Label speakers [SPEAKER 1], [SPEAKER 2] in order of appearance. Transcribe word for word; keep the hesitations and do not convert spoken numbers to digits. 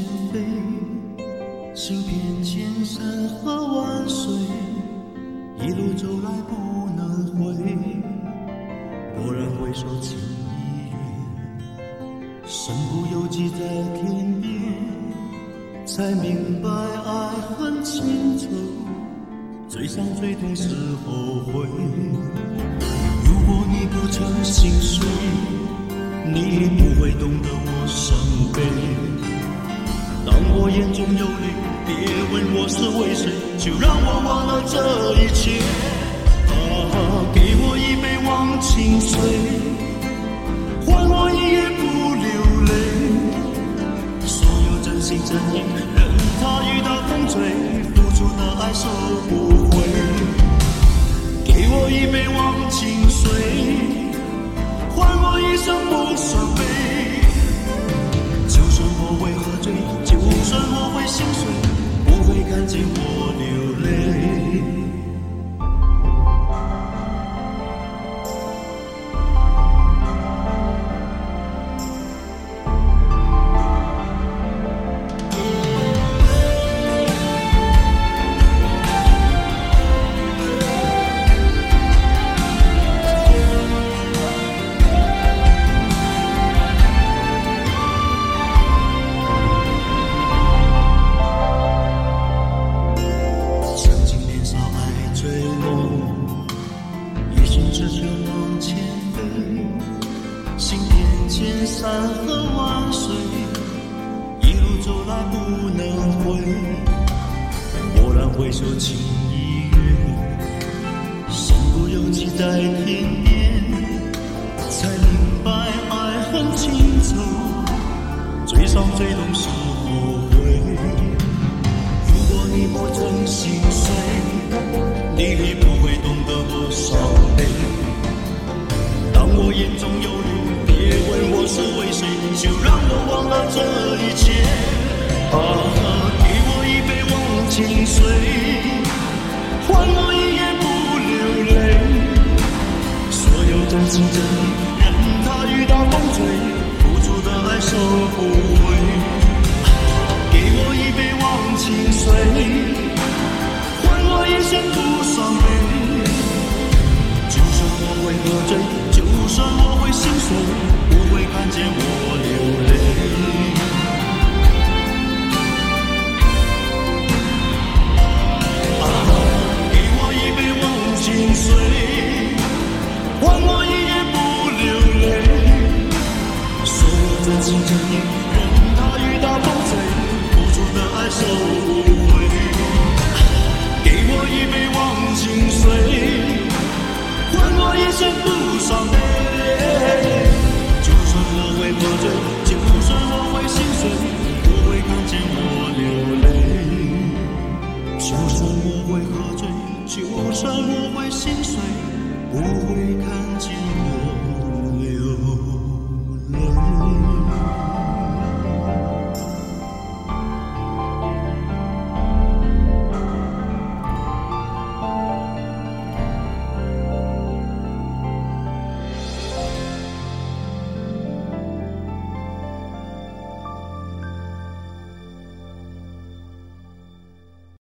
[SPEAKER 1] 飞，行遍千山和万水，一路走来不能回。蓦然回首，情已远，身不由己在天边，才明白爱恨情仇，最伤最痛是后悔。如果你不曾心碎，你不会懂得我伤悲。当我眼中有泪，别问我是为谁，就让我忘了这一切。啊，给我一杯忘情水，换我一夜不流泪。所有真心真意，任它雨打风吹，付出的爱收不回。给我一杯忘情水，换我一生不伤悲。就算我会喝醉，就算我会心碎，不会看见我流泪。山河万水，一路走来不能回。蓦然回首，情已远，身不由己在天边，才明白爱恨情仇，最伤最痛是后悔。如果你不曾心碎，你不会懂得我伤悲。当我眼中有泪，别问我是为谁，就让我忘了这一切。啊，给我一杯忘情水，换我一夜不流泪。所有真心真